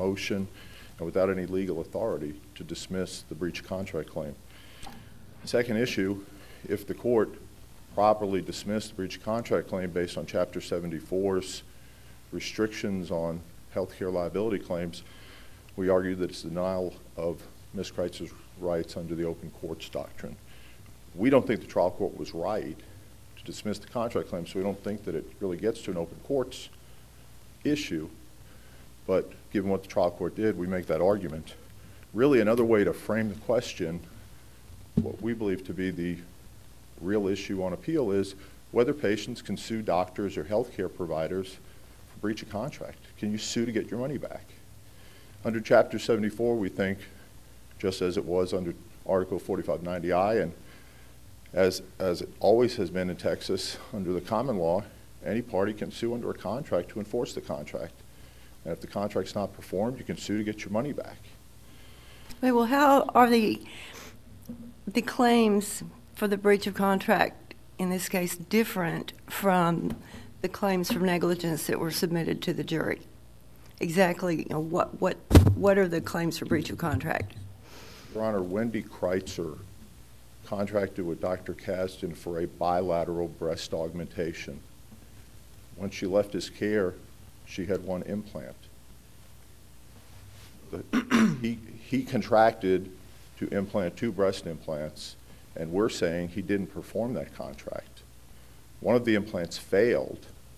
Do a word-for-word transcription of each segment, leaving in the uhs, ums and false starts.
motion and without any legal authority to dismiss the breach of contract claim. Second issue, if the court properly dismissed the breach of contract claim based on Chapter seventy-four's restrictions on healthcare liability claims, we argue that it's denial of Miz Kreitzer's rights under the open courts doctrine. We don't think the trial court was right to dismiss the contract claim, so we don't think that it really gets to an open courts issue. But given what the trial court did, we make that argument. Really, another way to frame the question, what we believe to be the real issue on appeal, is whether patients can sue doctors or healthcare providers for breach of contract. Can you sue to get your money back? Under Chapter seventy-four, we think, just as it was under Article forty-five ninety I, and as, as it always has been in Texas under the common law, any party can sue under a contract to enforce the contract. And if the contract's not performed, you can sue to get your money back. Okay, well, how are the the claims for the breach of contract in this case different from the claims for negligence that were submitted to the jury? Exactly, you know, what what what are the claims for breach of contract? Your Honor, Wendy Kreitzer contracted with Doctor Kasdan for a bilateral breast augmentation. When she left his care, she had one implant. The, he, he contracted to implant two breast implants, and we're saying he didn't perform that contract. One of the implants failed.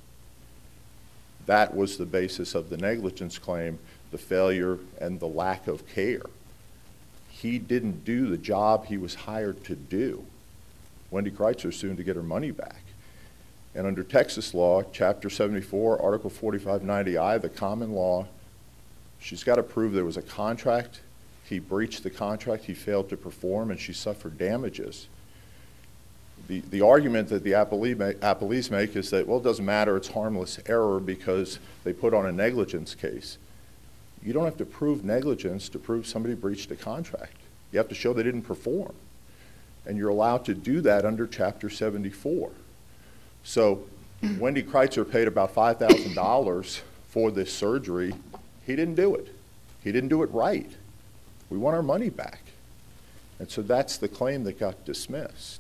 That was the basis of the negligence claim, the failure and the lack of care. He didn't do the job he was hired to do. Wendy Kreitzer sued to get her money back. And under Texas law, Chapter seventy-four, Article forty-five ninety I, the common law, she's got to prove there was a contract, he breached the contract, he failed to perform, and she suffered damages. The, the argument that the appellee ma- appellees make is that, well, it doesn't matter, it's harmless error because they put on a negligence case. You don't have to prove negligence to prove somebody breached a contract. You have to show they didn't perform. And you're allowed to do that under Chapter seventy-four. So Wendy Kreitzer paid about five thousand dollars for this surgery. He didn't do it. He didn't do it right. We want our money back. And so that's the claim that got dismissed.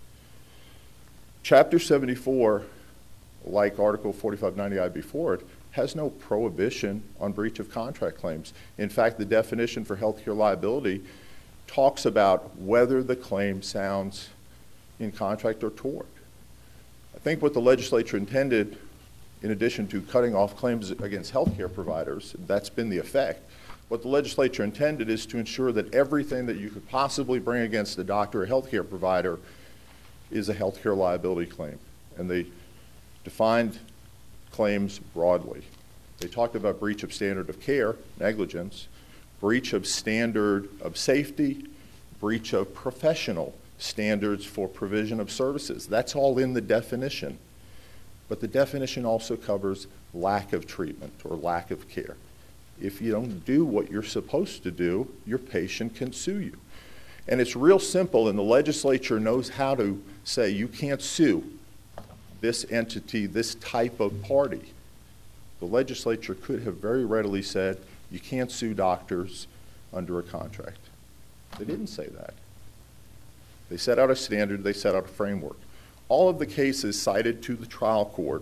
Chapter seventy-four, like Article forty-five ninety I before it, has no prohibition on breach of contract claims. In fact, the definition for healthcare liability talks about whether the claim sounds in contract or tort. I think what the legislature intended, in addition to cutting off claims against healthcare providers, that's been the effect. What the legislature intended is to ensure that everything that you could possibly bring against a doctor or healthcare provider is a healthcare liability claim. And they defined claims broadly. They talked about breach of standard of care, negligence, breach of standard of safety, breach of professional standards for provision of services. That's all in the definition. But the definition also covers lack of treatment or lack of care. If you don't do what you're supposed to do, your patient can sue you. And it's real simple, and the legislature knows how to say you can't sue this entity, this type of party. The legislature could have very readily said you can't sue doctors under a contract. They didn't say that. They set out a standard, they set out a framework. All of the cases cited to the trial court,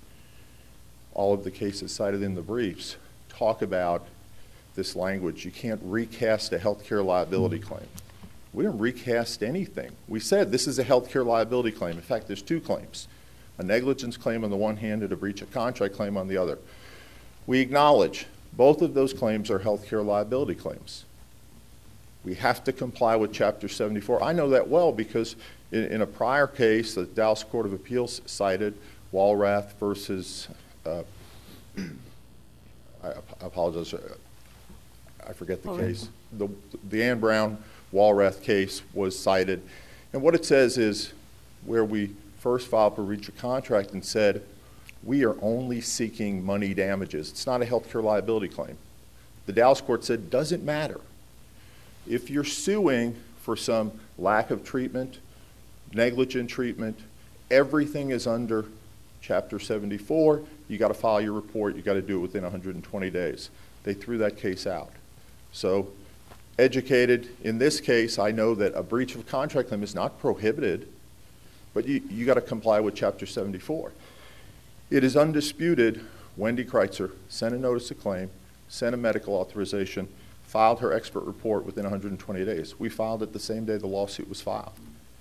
all of the cases cited in the briefs, talk about this language. You can't recast a healthcare liability claim. We didn't recast anything. We said this is a healthcare liability claim. In fact, there's two claims, a negligence claim on the one hand and a breach of contract claim on the other. We acknowledge both of those claims are healthcare liability claims. We have to comply with Chapter seventy-four. I know that well because in, in a prior case, the Dallas Court of Appeals cited Walrath versus, uh, I, I apologize, I forget the oh, case. The, the Ann Brown Walrath case was cited. And what it says is where we first filed for breach of contract and said, we are only seeking money damages. It's not a healthcare liability claim. The Dallas court said, doesn't matter. If you're suing for some lack of treatment, negligent treatment, everything is under Chapter seventy-four. You got to file your report. You got to do it within one hundred twenty days. They threw that case out. So, educated, in this case, I know that a breach of contract claim is not prohibited, but you, you got to comply with Chapter seventy-four. It is undisputed Wendy Kreitzer sent a notice of claim, sent a medical authorization, filed her expert report within one hundred twenty days. We filed it the same day the lawsuit was filed.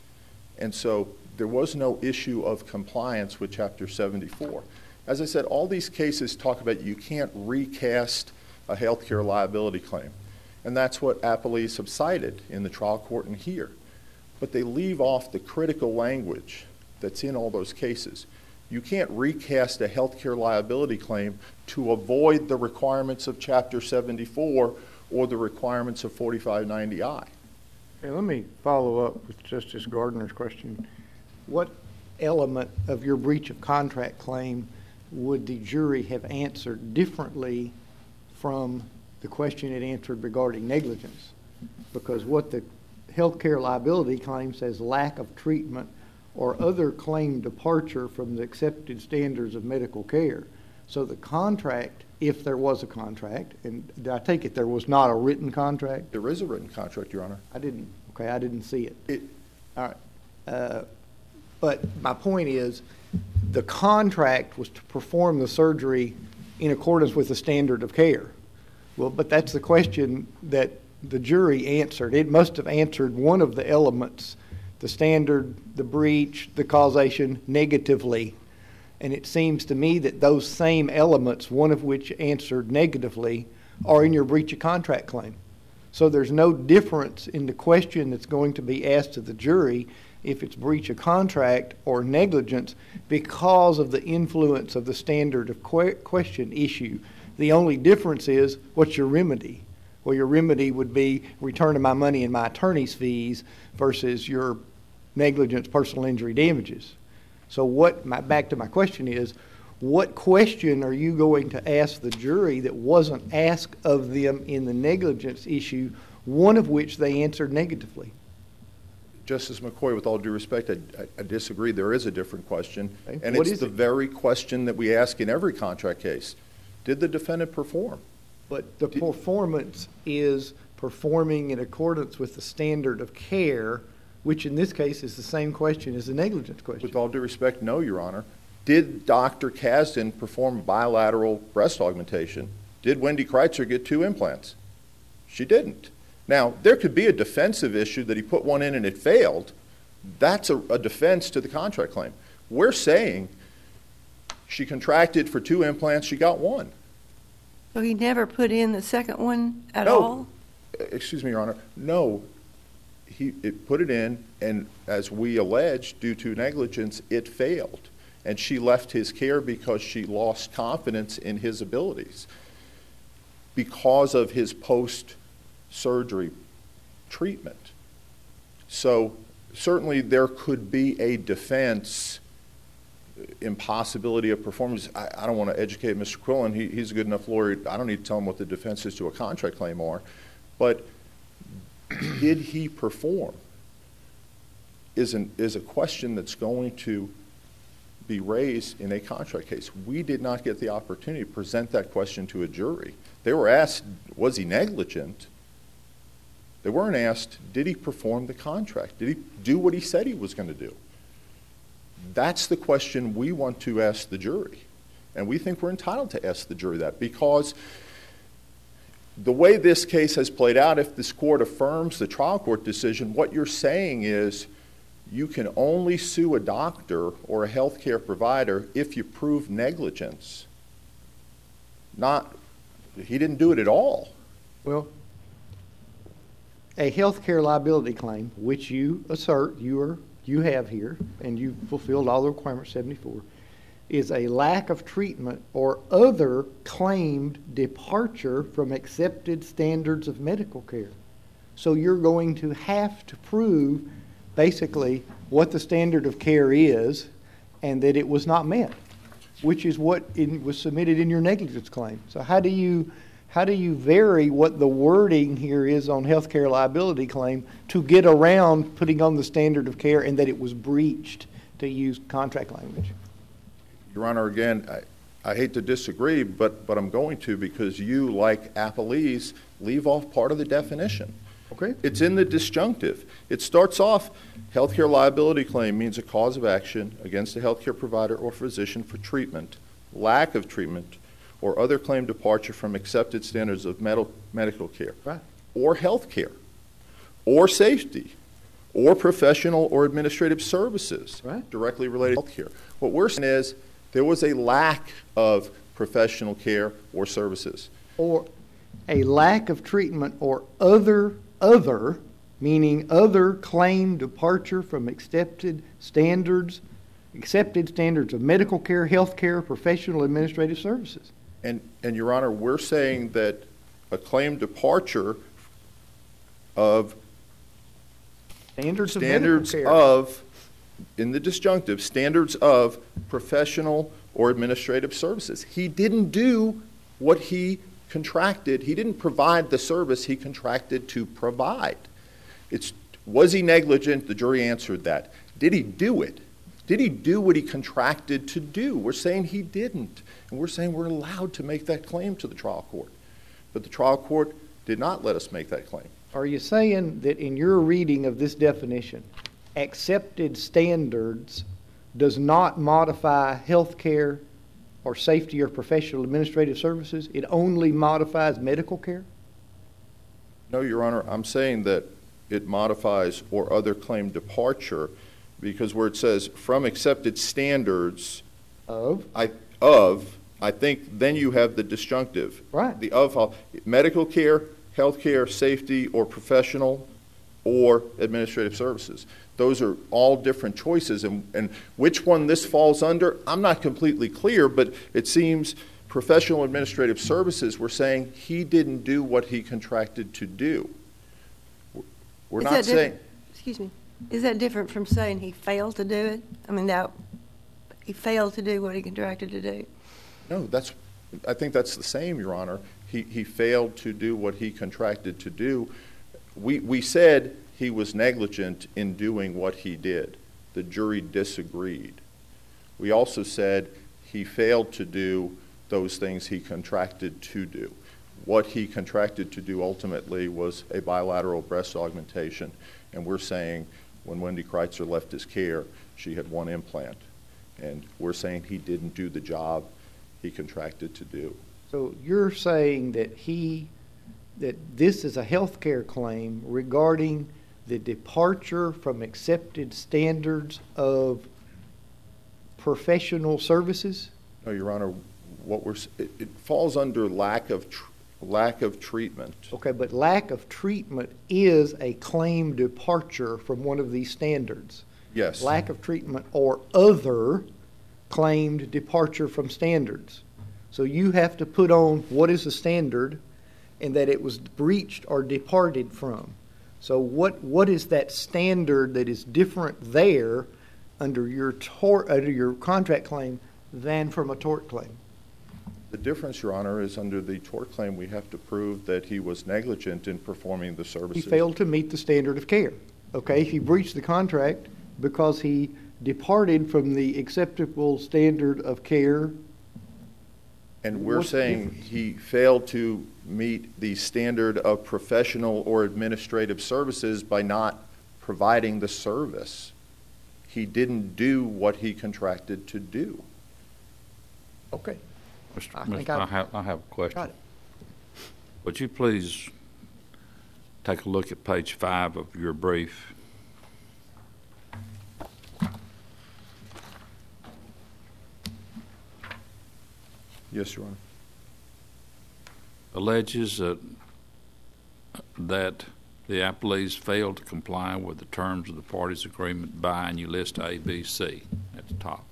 And so there was no issue of compliance with Chapter seventy-four. As I said, all these cases talk about you can't recast a health care liability claim. And that's what appellees have cited in the trial court and here. But they leave off the critical language that's in all those cases. You can't recast a health care liability claim to avoid the requirements of Chapter seventy-four or the requirements of forty-five ninety I. Hey, let me follow up with Justice Gardner's question. What element of your breach of contract claim would the jury have answered differently from the question it answered regarding negligence? Because what the health care liability claim says lack of treatment or other claim departure from the accepted standards of medical care. So the contract, if there was a contract, and I take it there was not a written contract? There is a written contract, Your Honor. I didn't, okay, I didn't see it. It All right. Uh, but my point is, the contract was to perform the surgery in accordance with the standard of care. Well, but that's the question that the jury answered. It must have answered one of the elements, the standard, the breach, the causation, negatively. And it seems to me that those same elements, one of which answered negatively, are in your breach of contract claim. So there's no difference in the question that's going to be asked to the jury if it's breach of contract or negligence because of the influence of the standard of que- question issue. The only difference is, what's your remedy? Well, your remedy would be return of my money and my attorney's fees versus your negligence personal injury damages. So what, my, back to my question is, what question are you going to ask the jury that wasn't asked of them in the negligence issue, one of which they answered negatively? Justice McCoy, with all due respect, I, I, I disagree. There is a different question, Okay. and What it's is the it? very question that we ask in every contract case. Did the defendant perform? But the performance is performing in accordance with the standard of care, which in this case is the same question as the negligence question. With all due respect, no, Your Honor. Did Doctor Kasdan perform bilateral breast augmentation? Did Wendy Kreitzer get two implants? She didn't. Now, there could be a defensive issue that he put one in and it failed. That's a, a defense to the contract claim. We're saying she contracted for two implants, she got one. So he never put in the second one at No. all? Excuse me, Your Honor. No. He it put it in, and as we allege, due to negligence, it failed. And she left his care because she lost confidence in his abilities because of his post-surgery treatment. So certainly there could be a defense, impossibility of performance. I, I don't want to educate Mister Quillen. He, he's a good enough lawyer. I don't need to tell him what the defenses to a contract claim are. But did he perform is, an, is a question that's going to be raised in a contract case. We did not get the opportunity to present that question to a jury. They were asked, was he negligent? They weren't asked, did he perform the contract? Did he do what he said he was going to do? That's the question we want to ask the jury. And we think we're entitled to ask the jury that because the way this case has played out, if this court affirms the trial court decision, what you're saying is you can only sue a doctor or a health care provider if you prove negligence. Not, he didn't do it at all. Well, a health care liability claim, which you assert you are you have here, and you've fulfilled all the requirements seventy-four, is a lack of treatment or other claimed departure from accepted standards of medical care. So you're going to have to prove basically what the standard of care is and that it was not met, which is what in, was submitted in your negligence claim. So how do you how do you vary what the wording here is on healthcare liability claim to get around putting on the standard of care and that it was breached, to use contract language? Your Honor, again, I, I hate to disagree, but, but I'm going to, because you, like appellees, leave off part of the definition. Okay. It's in the disjunctive. It starts off, healthcare liability claim means a cause of action against a healthcare provider or physician for treatment, lack of treatment, or other claim departure from accepted standards of medical medical care, Right. or health care, or safety, or professional or administrative services Right. directly related to health care. What we're saying is there was a lack of professional care or services. Or a lack of treatment or other, other, meaning other claim departure from accepted standards, accepted standards of medical care, health care, professional administrative services. And, and Your Honor, we're saying that a claim departure of Standards of standards medical care. of, in the disjunctive, standards of professional or administrative services. He didn't do what he contracted. He didn't provide the service he contracted to provide. It's, was he negligent? The jury answered that. Did he do it? Did he do what he contracted to do? We're saying he didn't. And we're saying we're allowed to make that claim to the trial court. But the trial court did not let us make that claim. Are you saying that in your reading of this definition, accepted standards does not modify health care or safety or professional administrative services? It only modifies medical care? No, Your Honor, I'm saying that it modifies or other claim departure, because where it says from accepted standards Of? I, of, I think then you have the disjunctive. Right. The of, medical care, health care, safety, or professional or administrative services. Those are all different choices, and, and which one this falls under, I'm not completely clear, but it seems professional administrative services, we're saying he didn't do what he contracted to do. We're Is not that saying, different- Excuse me. Is that different from saying he failed to do it? I mean, that, he failed to do what he contracted to do? no, that's, I think that's the same, Your Honor. He, he failed to do what he contracted to do. We, we said he was negligent in doing what he did. The jury disagreed. We also said he failed to do those things he contracted to do. What he contracted to do ultimately was a bilateral breast augmentation, and we're saying when Wendy Kreitzer left his care, she had one implant, and we're saying he didn't do the job he contracted to do. So you're saying that he, that this is a health care claim regarding the departure from accepted standards of professional services? No, Your Honor, what we're, s- it, it falls under lack of, tr- lack of treatment. Okay, but lack of treatment is a claim departure from one of these standards. Yes. Lack of treatment or other claimed departure from standards. So you have to put on what is the standard and that it was breached or departed from. So what, what is that standard that is different there under your tort, under your contract claim than from a tort claim? The difference, Your Honor, is under the tort claim, we have to prove that he was negligent in performing the He services. failed to meet the standard of care. Okay, he breached the contract because he departed from the acceptable standard of care. And we're What's the saying difference? he failed to meet the standard of professional or administrative services by not providing the service. He didn't do what he contracted to do. Okay. Mister I Mister think I I- have, I have a question. Got it. Would you please take a look at page five of your brief? Yes, Your Honor. Alleges that, that the appellees failed to comply with the terms of the parties' agreement by, and you list A, B, C at the top.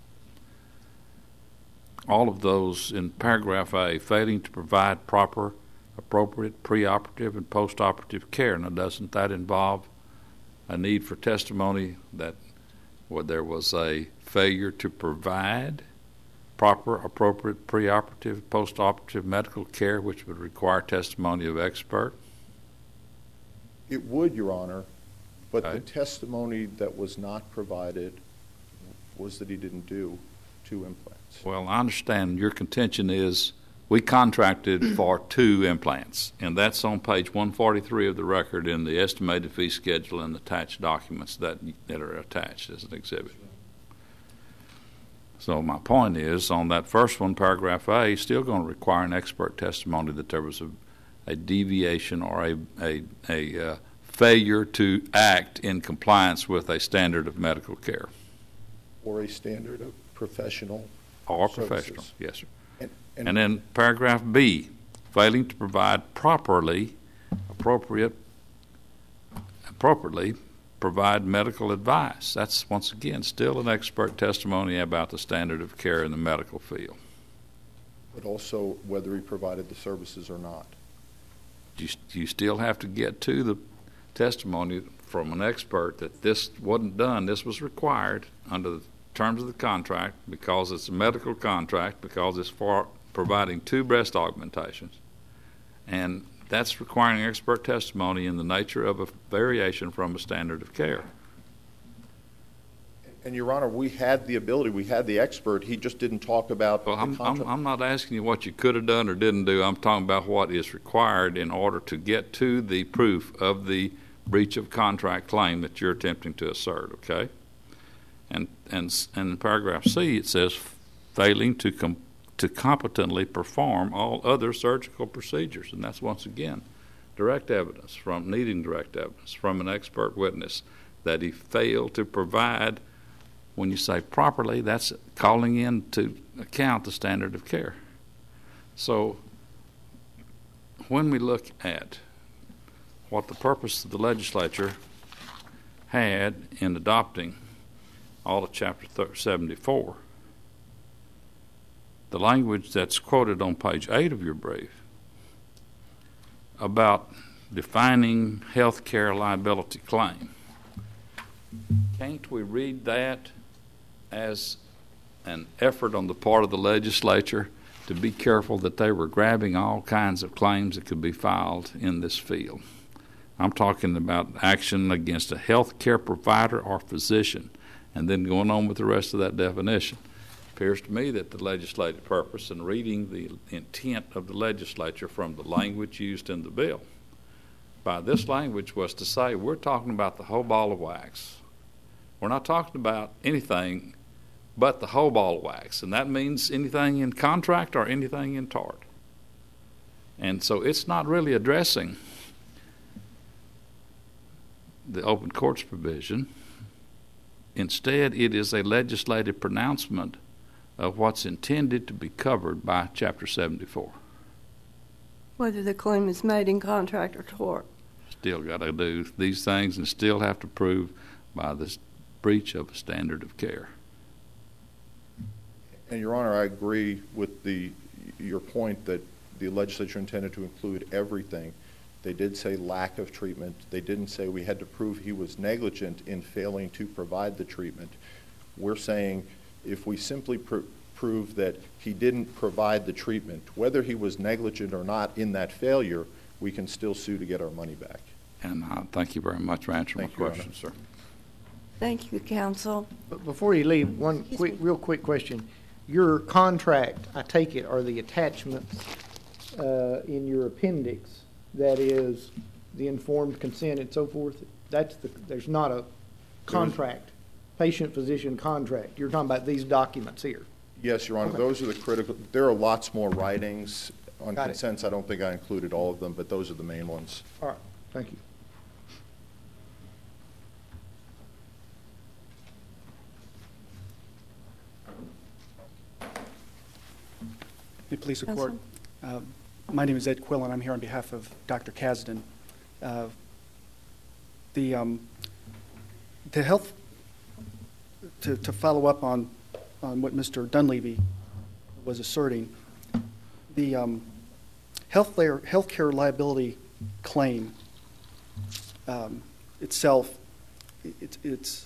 All of those in paragraph A, failing to provide proper, appropriate preoperative and postoperative care. Now, doesn't that involve a need for testimony that well, there was a failure to provide proper, appropriate preoperative, postoperative medical care, which would require testimony of expert? It would, Your Honor, but the Okay. testimony that was not provided was that he didn't do two implants. Well, I understand your contention is we contracted for two implants, and that's on page one forty-three of the record in the estimated fee schedule and attached documents that, that are attached as an exhibit. So my point is, on that first one, paragraph A, still going to require an expert testimony that there was a, a deviation or a, a, a uh, failure to act in compliance with a standard of medical care. Or a standard of professional Or services. professional, yes, sir. And, and, And then paragraph B, failing to provide properly, appropriate, appropriately provide medical advice. That's, once again, still an expert testimony about the standard of care in the medical field. but also whether he provided the services or not. You, you still have to get to the testimony from an expert that this wasn't done, this was required under the terms of the contract because it's a medical contract, because it's for providing two breast augmentations. And that's requiring expert testimony in the nature of a variation from a standard of care. And, Your Honor, we had the ability, we had the expert, he just didn't talk about Well, the I'm, I'm, contract. I'm not asking you what you could have done or didn't do. I'm talking about what is required in order to get to the proof of the breach of contract claim that you're attempting to assert, okay? And, and, and in paragraph C, it says failing to com- to competently perform all other surgical procedures. And that's, once again, direct evidence from, needing direct evidence from an expert witness that he failed to provide. When you say properly, that's calling in to account the standard of care. So when we look at what the purpose of the legislature had in adopting all of Chapter seventy-four, the language that's quoted on page eight of your brief about defining health care liability claim, can't we read that as an effort on the part of the legislature to be careful that they were grabbing all kinds of claims that could be filed in this field? I'm talking about action against a health care provider or physician, and then going on with the rest of that definition. It appears to me that the legislative purpose in reading the intent of the legislature from the language used in the bill by this language was to say we're talking about the whole ball of wax. We're not talking about anything but the whole ball of wax, and that means anything in contract or anything in tort. And so it's not really addressing the open courts provision. Instead, it is a legislative pronouncement of what's intended to be covered by Chapter seventy-four. Whether the claim is made in contract or tort. Still got to do these things and still have to prove by the breach of a standard of care. And Your Honor, I agree with the your point that the legislature intended to include everything. They did say lack of treatment. They didn't say we had to prove he was negligent in failing to provide the treatment. We're saying if we simply pr- prove that he didn't provide the treatment, whether he was negligent or not in that failure, we can still sue to get our money back. And uh, thank you very much for answering Thank my you, question, sir. Thank you, counsel. But before you leave, one Excuse quick, me. real quick question. Your contract, I take it, are the attachments uh, in your appendix, that is the informed consent and so forth? That's the, there's not a contract, patient-physician contract. You're talking about these documents here. Yes, Your Honor, Okay. those are the critical. There are lots more writings on Got it. consents. I don't think I included all of them, but those are the main ones. All right, thank you. May it please the court. Uh, My name is Ed Quillen. I'm here on behalf of Doctor Kasdan. Uh, The, um, the health, to, to follow up on, on what Mister Dunleavy was asserting, the um, health layer, healthcare liability claim um, itself, it, it's,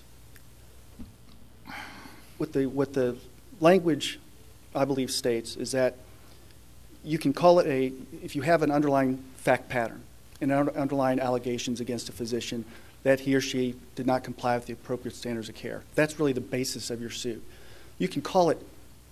what the, what the language, I believe, states is that you can call it a, if you have an underlying fact pattern and un- underlying allegations against a physician that he or she did not comply with the appropriate standards of care. That's really the basis of your suit. You can call it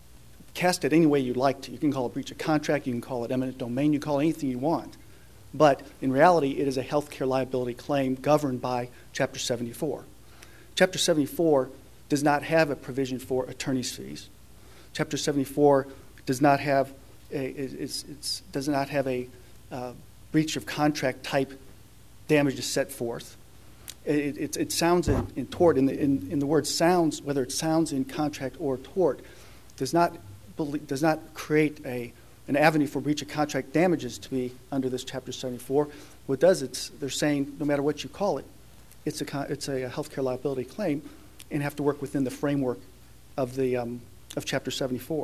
cast it any way you'd like to. You can call it breach of contract, you can call it eminent domain, you can call it anything you want. But in reality, it is a healthcare liability claim governed by Chapter seventy-four. Chapter seventy-four does not have a provision for attorney's fees. Chapter seventy-four does not have a, it's, it's, does not have a uh, breach of contract type damages set forth. It, it, it sounds in, in tort, in the, in, in the word sounds, whether it sounds in contract or tort, does not, believe, does not create a an avenue for breach of contract damages to be under this Chapter seventy-four. What it does, it's they're saying no matter what you call it, it's a it's a healthcare liability claim, and have to work within the framework of the um, of Chapter seventy-four.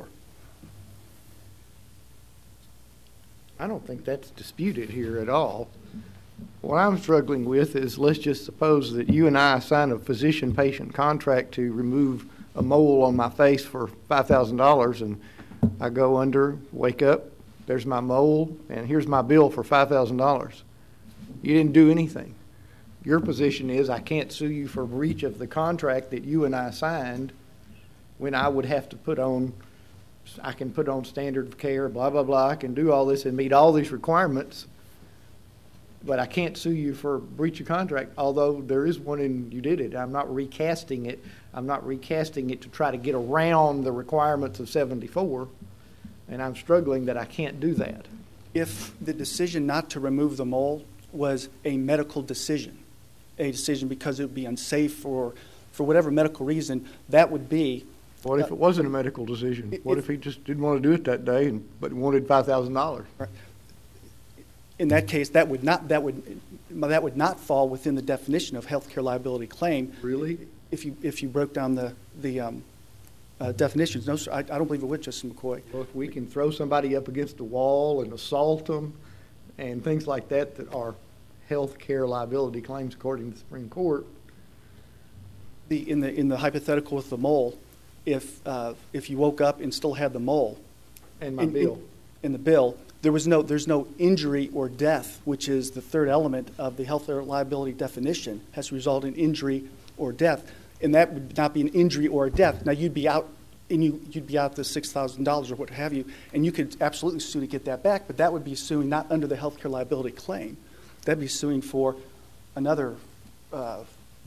I don't think that's disputed here at all. What I'm struggling with is, let's just suppose that you and I sign a physician-patient contract to remove a mole on my face for five thousand dollars, and I go under, wake up, there's my mole, and here's my bill for five thousand dollars. You didn't do anything. Your position is I can't sue you for breach of the contract that you and I signed, when I would have to put on, I can put on standard of care, blah, blah, blah. I can do all this and meet all these requirements, but I can't sue you for breach of contract, although there is one and you did it. I'm not recasting it. I'm not recasting it to try to get around the requirements of seventy-four, and I'm struggling that I can't do that. If the decision not to remove the mole was a medical decision, a decision because it would be unsafe or for whatever medical reason, that would be. What if it wasn't a medical decision? If, what if he just didn't want to do it that day, and, but wanted five thousand dollars? Right. In that case, that would not that would that would not fall within the definition of healthcare liability claim. Really? If you if you broke down the the um, uh, definitions, no, sir, I, I don't believe it would, Justice McCoy. Well, if we can throw somebody up against the wall and assault them, and things like that that are health care liability claims according to the Supreme Court. The in the in the hypothetical with the mole, if uh, if you woke up and still had the mole, And my in, bill. in, in the bill, there was no there's no injury or death, which is the third element of the health care liability definition, has to result in injury or death, and that would not be an injury or a death. Now you'd be out. And you, you'd be out the six thousand dollars or what have you, and you could absolutely sue to get that back, but that would be suing not under the healthcare liability claim. That'd be suing for another uh,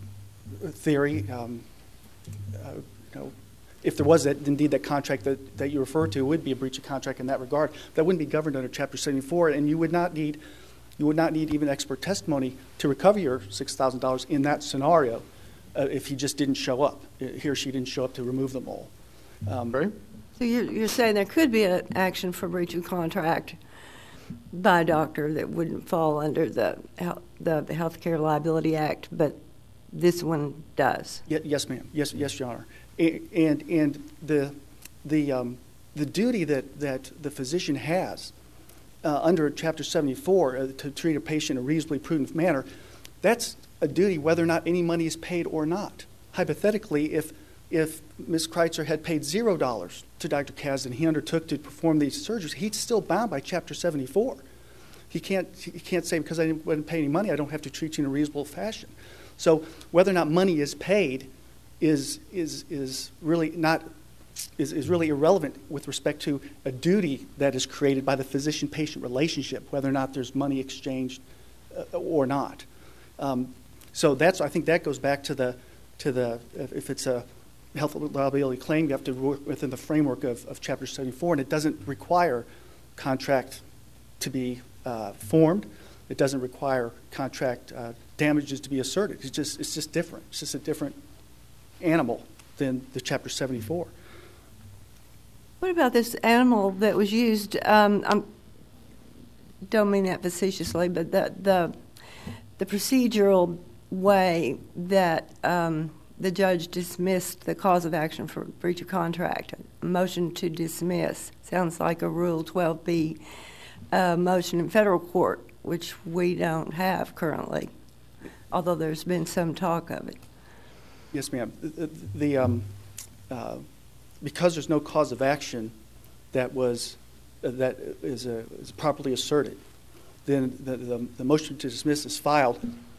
theory. Um, uh, you know, if there was that, indeed that contract that, that you refer to would be a breach of contract in that regard. That wouldn't be governed under Chapter seventy-four, and you would not need you would not need even expert testimony to recover your six thousand dollars in that scenario uh, if he just didn't show up, he or she didn't show up to remove the mole. Um, Right? So you're, you're saying there could be an action for breach of contract by a doctor that wouldn't fall under the hel- the Healthcare Liability Act, but this one does. Ye- Yes, ma'am. Yes, yes, Your Honor. A- And and the the um, the duty that, that the physician has uh, under Chapter seventy-four uh, to treat a patient in a reasonably prudent manner, that's a duty whether or not any money is paid or not. Hypothetically, if if Miz Kreitzer had paid zero dollars to Doctor Kaz and he undertook to perform these surgeries, he's still bound by Chapter seventy-four. He can't he can't say because I didn't, didn't pay any money, I don't have to treat you in a reasonable fashion. So whether or not money is paid is is is really not is, is really irrelevant with respect to a duty that is created by the physician-patient relationship, whether or not there's money exchanged uh, or not. Um, so that's I think that goes back to the to the if, if it's a health liability claim, you have to work within the framework of, of Chapter seventy-four, and it doesn't require contract to be uh, formed. It doesn't require contract uh, damages to be asserted. It's just it's just different. It's just a different animal than the Chapter seventy-four. What about this animal that was used? Um, I don't mean that facetiously, but the the, the procedural way that um, the judge dismissed the cause of action for breach of contract. A motion to dismiss sounds like a Rule twelve B uh, motion in federal court, which we don't have currently, although there's been some talk of it. Yes, ma'am. The, the um, uh, because there's no cause of action that was uh, that is, uh, is properly asserted, then the, the, the motion to dismiss is filed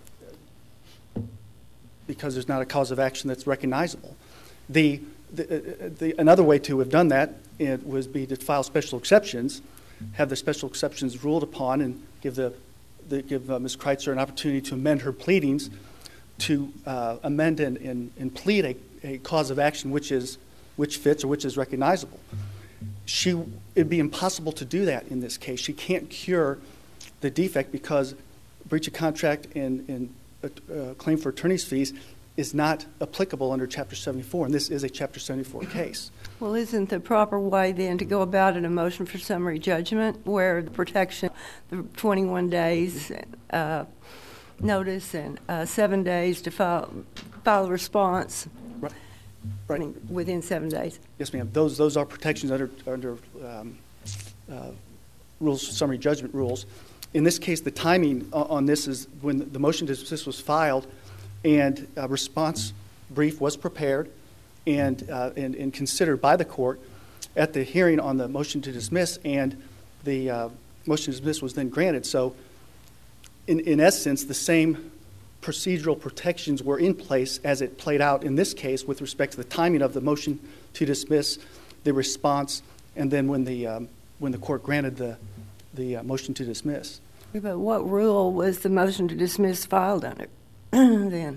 because there's not a cause of action that's recognizable. The, the, uh, the another way to have done that it was be to file special exceptions, have the special exceptions ruled upon, and give the, the give uh, Miz Kreitzer an opportunity to amend her pleadings to uh, amend and, and, and plead a, a cause of action which is which fits or which is recognizable. She it'd be impossible to do that in this case. She can't cure the defect because breach of contract and, and uh, claim for attorney's fees is not applicable under Chapter seventy-four, and this is a Chapter seventy-four case. Well, isn't the proper way then to go about it a motion for summary judgment where the protection, the twenty-one days uh, notice and uh, seven days to file, file a response Right. I mean, within seven days? Yes, ma'am. Those those are protections under under um, uh, rules, summary judgment rules. In this case, the timing on this is when the motion to dismiss was filed, and a response brief was prepared and, uh, and and considered by the court at the hearing on the motion to dismiss, and the uh, motion to dismiss was then granted. So, in in essence, the same procedural protections were in place as it played out in this case with respect to the timing of the motion to dismiss, the response, and then when the um, when the court granted the the uh, motion to dismiss. But what rule was the motion to dismiss filed under then?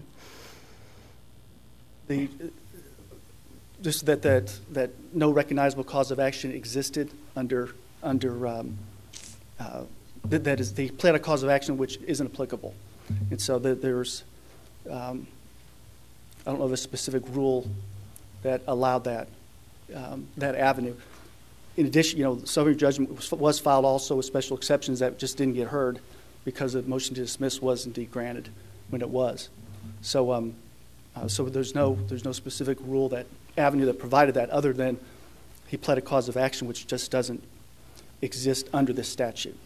The just that that that no recognizable cause of action existed under under um, uh, that, that is the pled a cause of action which isn't applicable, and so that there's um, I don't know of a specific rule that allowed that um, that avenue. In addition, you know, summary judgment was, was filed also with special exceptions that just didn't get heard because the motion to dismiss was indeed granted when it was. So, um, uh, so there's no there's no specific rule that avenue that provided that other than he pled a cause of action which just doesn't exist under this statute.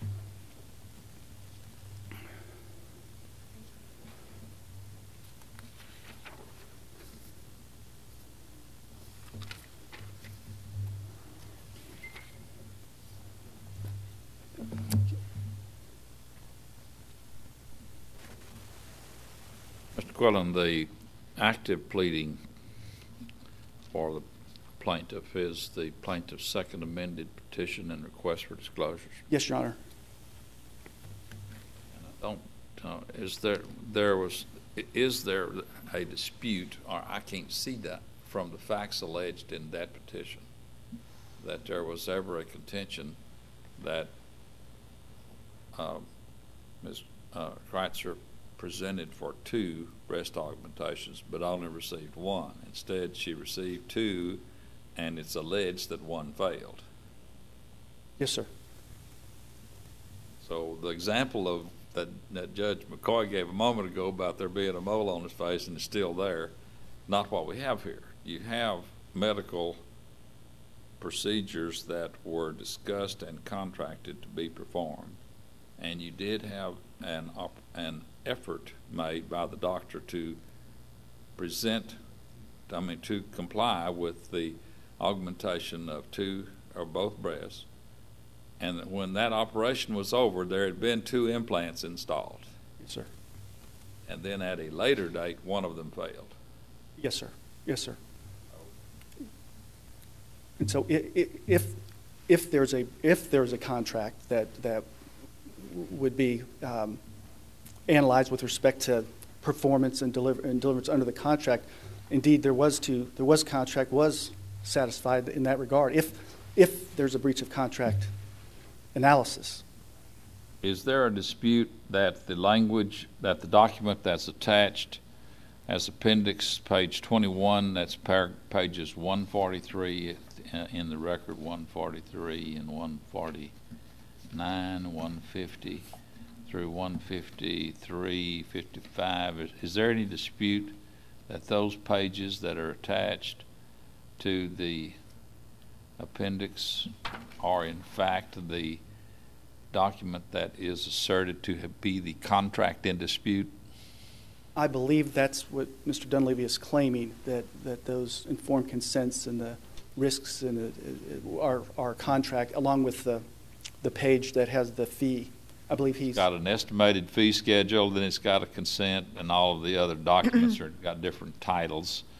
Mister Quillen, the active pleading for the plaintiff is the plaintiff's second amended petition and request for disclosures. Yes, Your Honor. And I don't. Uh, is there there was is there a dispute, or I can't see that from the facts alleged in that petition, that there was ever a contention that uh, Miz Uh, Kreitzer presented for two breast augmentations but only received one. Instead, she received two, and it's alleged that one failed. Yes, sir. So the example of that, that Judge McCoy gave a moment ago about there being a mole on his face and it's still there, not what we have here. You have medical procedures that were discussed and contracted to be performed, and you did have an op an effort made by the doctor to present, I mean, to comply with the augmentation of two or both breasts, and when that operation was over, there had been two implants installed. Yes, sir. And then at a later date, one of them failed. Yes, sir. Yes, sir. And so, if if there's a if there's a contract that that would be um, analyzed with respect to performance and deliver and deliverance under the contract, indeed there was to there was contract was satisfied in that regard. If if there's a breach of contract analysis. Is there a dispute that the language, that the document that's attached as appendix page twenty-one, that's par pages one forty-three in the record, one forty-three and one forty-nine, one fifty through one fifty-three, fifty-five, is, is there any dispute that those pages that are attached to the appendix are in fact the document that is asserted to be the contract in dispute? I believe that's what Mister Dunleavy is claiming, that, that those informed consents and the risks and the, our, our contract, along with the, the page that has the fee. I believe he's got an estimated fee schedule, then it's got a consent, and all of the other documents are got different titles.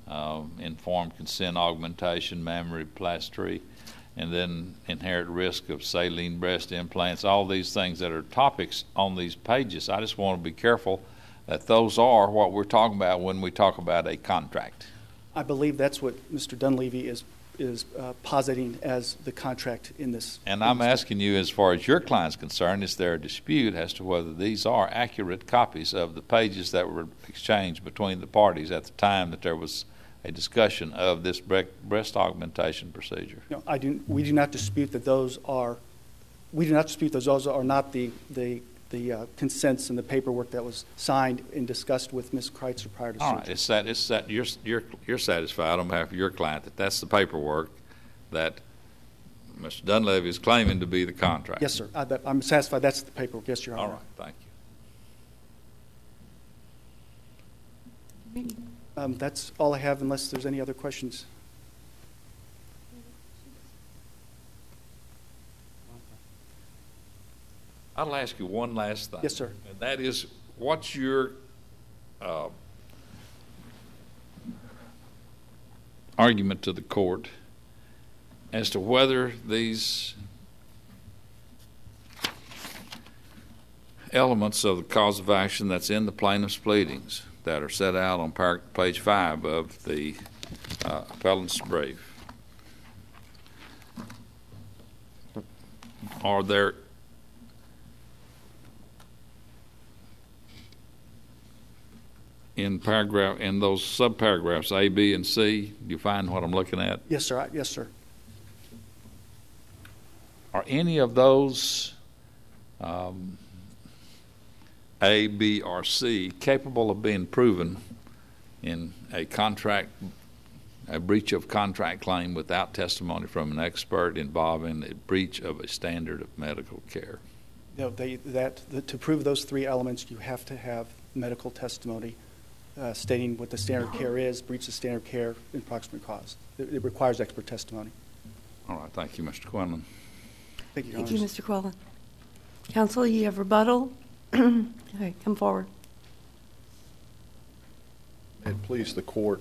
um, informed consent augmentation, mammary and then inherent risk of saline breast implants, all these things that are topics on these pages. I just want to be careful that those are what we're talking about when we talk about a contract. I believe that's what Mister Dunleavy is is uh, positing as the contract in this. And I'm asking you, as far as your client's concerned, is there a dispute as to whether these are accurate copies of the pages that were exchanged between the parties at the time that there was a discussion of this bre- breast augmentation procedure? No, I do. We do not dispute that those are. We do not dispute those. Those are not the the the uh, consents and the paperwork that was signed and discussed with Miz Kreitzer prior to All surgery. right, it's that it's that you're you're you're satisfied on behalf of your client that that's the paperwork that Mister Dunleavy is claiming to be the contract. Yes, sir. I, that, I'm satisfied. That's the paperwork. Yes, Your Honor. All right, thank you. Um, that's all I have, unless there's any other questions. I'll ask you one last thing. Yes, sir. And that is, what's your uh, argument to the court as to whether these elements of the cause of action that's in the plaintiff's pleadings that are set out on par- page five of the uh, appellant's brief, are there in paragraph in those subparagraphs A, B, and C? Do you find what I'm looking at? Yes, sir. I, yes, sir. Are any of those um, A, B, or C capable of being proven in a contract, a breach of contract claim without testimony from an expert involving a breach of a standard of medical care? No, they, that the, to prove those three elements, you have to have medical testimony uh, stating what the standard of care is, breach of standard of care, and proximate cause. It, it requires expert testimony. All right. Thank you, Mister Quinlan. Thank you, Your Thank you, Honors. Mister Quillen. Counsel, you have rebuttal? Okay, come forward. And please, the court,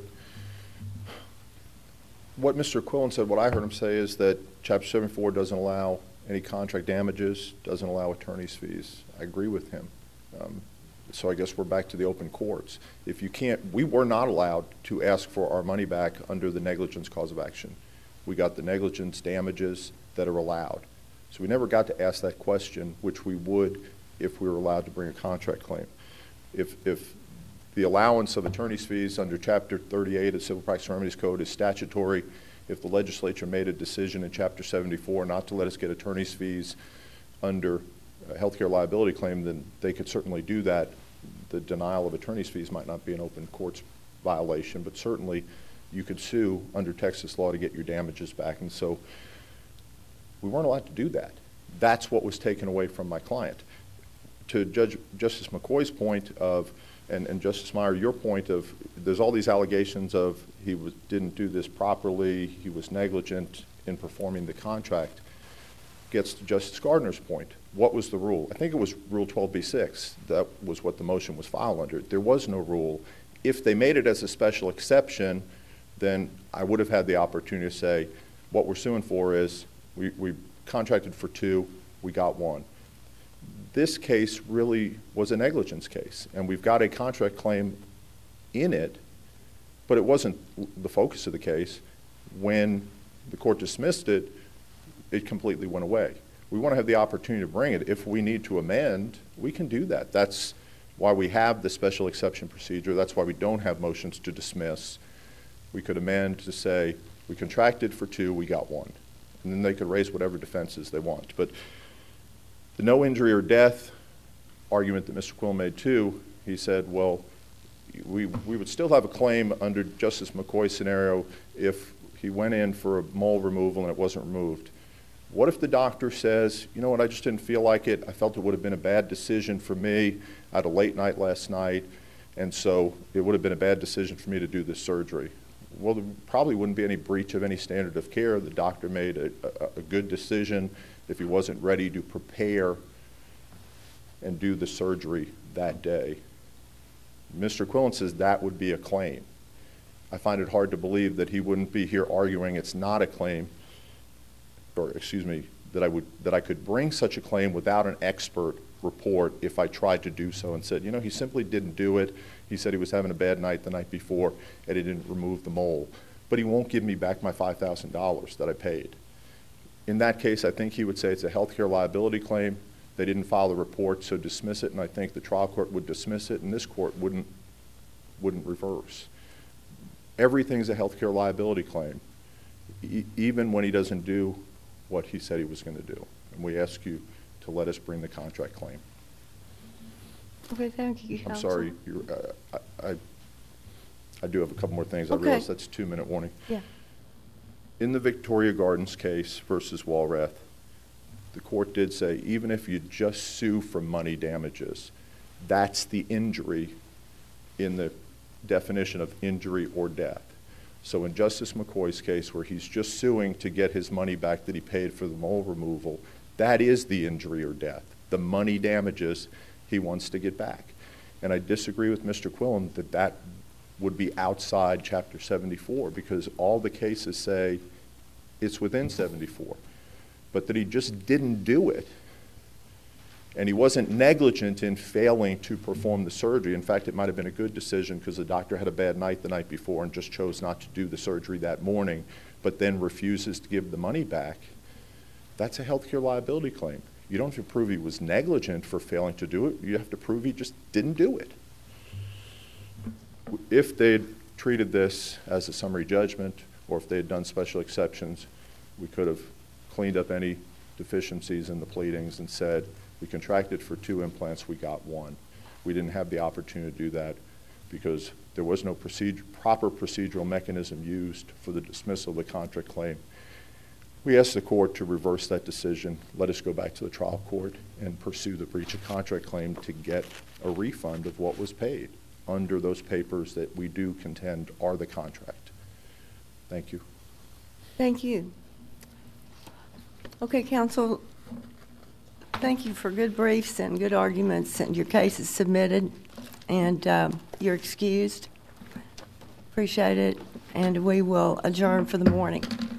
what Mister Quillen said, what I heard him say is that Chapter seventy-four doesn't allow any contract damages, doesn't allow attorney's fees. I agree with him. Um, so I guess we're back to the open courts. If you can't, we were not allowed to ask for our money back under the negligence cause of action. We got the negligence damages that are allowed. So we never got to ask that question, which we would if we were allowed to bring a contract claim. If, if the allowance of attorney's fees under Chapter thirty-eight of Civil Practice Remedies Code is statutory, if the legislature made a decision in Chapter seventy-four not to let us get attorney's fees under a healthcare liability claim, then they could certainly do that. The denial of attorney's fees might not be an open courts violation, but certainly you could sue under Texas law to get your damages back. And so we weren't allowed to do that. That's what was taken away from my client. To Judge Justice McCoy's point of, and, and Justice Meyer, your point of, there's all these allegations of he was, didn't do this properly, he was negligent in performing the contract, gets to Justice Gardner's point. What was the rule? I think it was Rule twelve B six. That was what the motion was filed under. There was no rule. If they made it as a special exception, then I would have had the opportunity to say, what we're suing for is we, we contracted for two, we got one. This case really was a negligence case, and we've got a contract claim in it, but it wasn't the focus of the case. When the court dismissed it, it completely went away. We want to have the opportunity to bring it. If we need to amend, we can do that. That's why we have the special exception procedure. That's why we don't have motions to dismiss. We could amend to say, we contracted for two, we got one. And then they could raise whatever defenses they want. But the no injury or death argument that Mister Quill made too, he said, well, we, we would still have a claim under Justice McCoy's scenario if he went in for a mole removal and it wasn't removed. What if the doctor says, you know what, I just didn't feel like it. I felt it would have been a bad decision for me. I had a late night last night, and so it would have been a bad decision for me to do this surgery. Well, there probably wouldn't be any breach of any standard of care. The doctor made a, a, a good decision if he wasn't ready to prepare and do the surgery that day. Mister Quillen says that would be a claim. I find it hard to believe that he wouldn't be here arguing it's not a claim, or excuse me, that I would that I could bring such a claim without an expert report if I tried to do so and said, you know, he simply didn't do it. He said he was having a bad night the night before and he didn't remove the mole. But he won't give me back my five thousand dollars that I paid. In that case, I think he would say it's a healthcare liability claim. They didn't file the report, so dismiss it, and I think the trial court would dismiss it, and this court wouldn't, wouldn't reverse. Everything's a healthcare liability claim, e- even when he doesn't do what he said he was going to do. And we ask you to let us bring the contract claim. Okay, thank you, I'm counsel. sorry, you're, uh, I, I, I do have a couple more things. I Okay. realize that's a two-minute warning. Yeah. In the Victoria Gardens case versus Walrath, the court did say even if you just sue for money damages, that's the injury in the definition of injury or death. So in Justice McCoy's case, where he's just suing to get his money back that he paid for the mole removal, that is the injury or death. The money damages he wants to get back. And I disagree with Mister Quillen that that would be outside Chapter seventy-four, because all the cases say it's within seventy-four. But that he just didn't do it. And he wasn't negligent in failing to perform the surgery. In fact, it might have been a good decision because the doctor had a bad night the night before and just chose not to do the surgery that morning, but then refuses to give the money back. That's a healthcare liability claim. You don't have to prove he was negligent for failing to do it. You have to prove he just didn't do it. If they'd treated this as a summary judgment, or if they had done special exceptions, we could have cleaned up any deficiencies in the pleadings and said, we contracted for two implants, we got one. We didn't have the opportunity to do that because there was no procedure, proper procedural mechanism used for the dismissal of the contract claim. We asked the court to reverse that decision, let us go back to the trial court and pursue the breach of contract claim to get a refund of what was paid under those papers that we do contend are the contract. Thank you. Thank you. Okay, counsel, thank you for good briefs and good arguments, and your case is submitted, and um, you're excused. Appreciate it, and we will adjourn for the morning.